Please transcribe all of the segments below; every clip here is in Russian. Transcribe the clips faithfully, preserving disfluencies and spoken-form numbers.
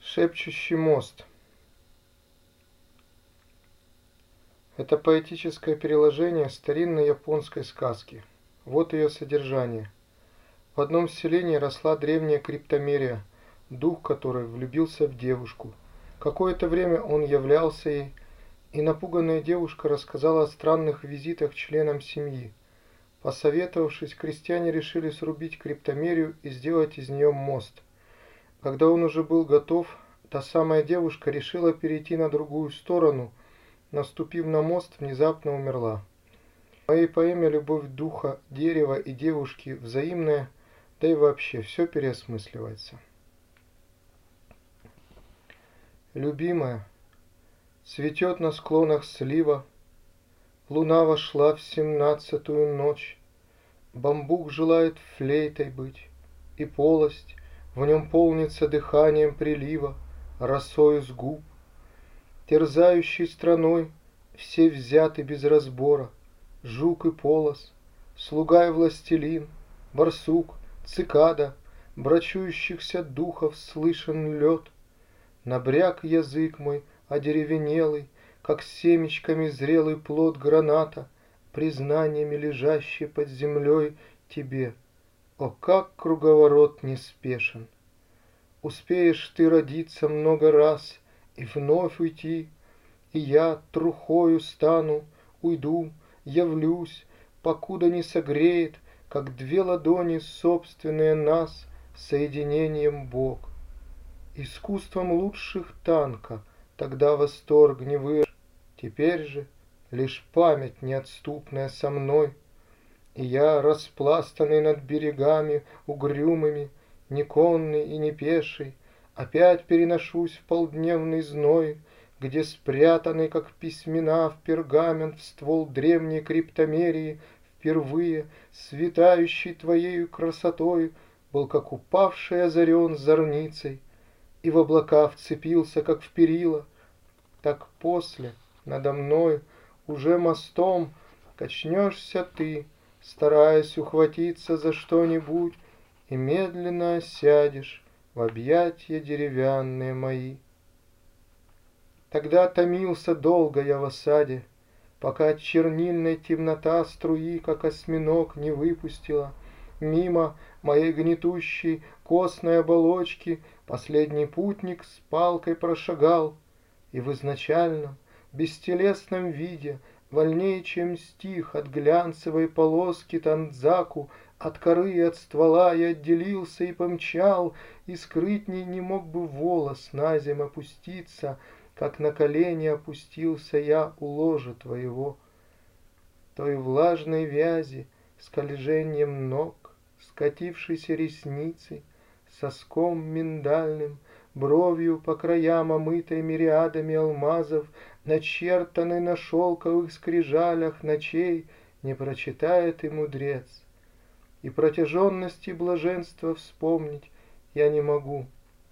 Шепчущий мост. Это поэтическое переложение старинной японской сказки. Вот ее содержание. В одном селении росла древняя криптомерия, дух которой влюбился в девушку. Какое-то время он являлся ей, и напуганная девушка рассказала о странных визитах членам семьи. Посоветовавшись, крестьяне решили срубить криптомерию и сделать из нее мост. Когда он уже был готов, та самая девушка решила перейти на другую сторону, наступив на мост, внезапно умерла. В моей поэме любовь духа, дерева и девушки взаимная, да и вообще все переосмысливается. Любимая, цветет на склонах слива, луна вошла в семнадцатую ночь, бамбук желает флейтой быть, и полость в нем полнится дыханием прилива, росою с губ. Терзающей страной все взяты без разбора, жук и полос, слуга и властелин, барсук, цикада, брачующихся духов слышен лед. Набряк язык мой одеревенелый, как семечками зрелый плод граната, признаниями лежащий под землей тебе. О, как круговорот неспешен! Успеешь ты родиться много раз и вновь уйти, и я трухою стану, уйду, явлюсь, покуда не согреет, как две ладони собственные нас соединением Бог. Искусством лучших танка тогда восторг не вырос, теперь же лишь память неотступная со мной, и я, распластанный над берегами угрюмыми, не конный и не пеший, опять переношусь в полдневный зной, где спрятанный, как письмена в пергамент, в ствол древней криптомерии, впервые светающий твоею красотой, был как упавший озарен зорницей, и в облака вцепился, как в перила, так после надо мной уже мостом качнешься ты, стараясь ухватиться за что-нибудь, и медленно осядешь в объятья деревянные мои. Тогда томился долго я в осаде, пока чернильная темнота струи, как осьминог, не выпустила. Мимо моей гнетущей костной оболочки последний путник с палкой прошагал, и в изначальном бестелесном виде, вольнее, чем стих, от глянцевой полоски танзаку, от коры и от ствола я отделился и помчал, и скрытней не мог бы волос на земь опуститься, как на колени опустился я у ложа твоего. Той влажной вязи, скольжением ног, скатившейся ресницей, соском миндальным, бровью по краям омытой мириадами алмазов, начертанной на шелковых скрижалях ночей, не прочитает и мудрец. И протяженности блаженства вспомнить я не могу.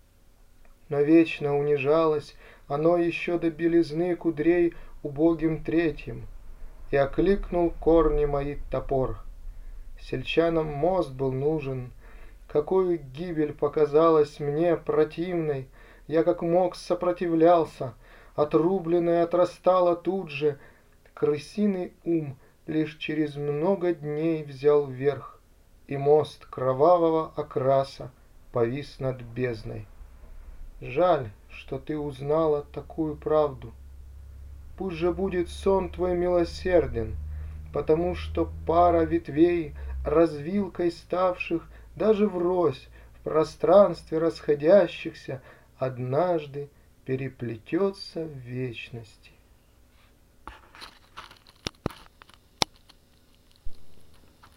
Но вечно унижалось оно еще до белизны кудрей убогим третьим, и окликнул корни мои топор. Сельчанам мост был нужен, какую гибель показалась мне противной, я как мог сопротивлялся, отрубленное отрастало тут же, крысиный ум лишь через много дней взял верх, и мост кровавого окраса повис над бездной. Жаль, что ты узнала такую правду. Пусть же будет сон твой милосерден, потому что пара ветвей, развилкой ставших даже врозь в пространстве расходящихся, однажды переплетется в вечности.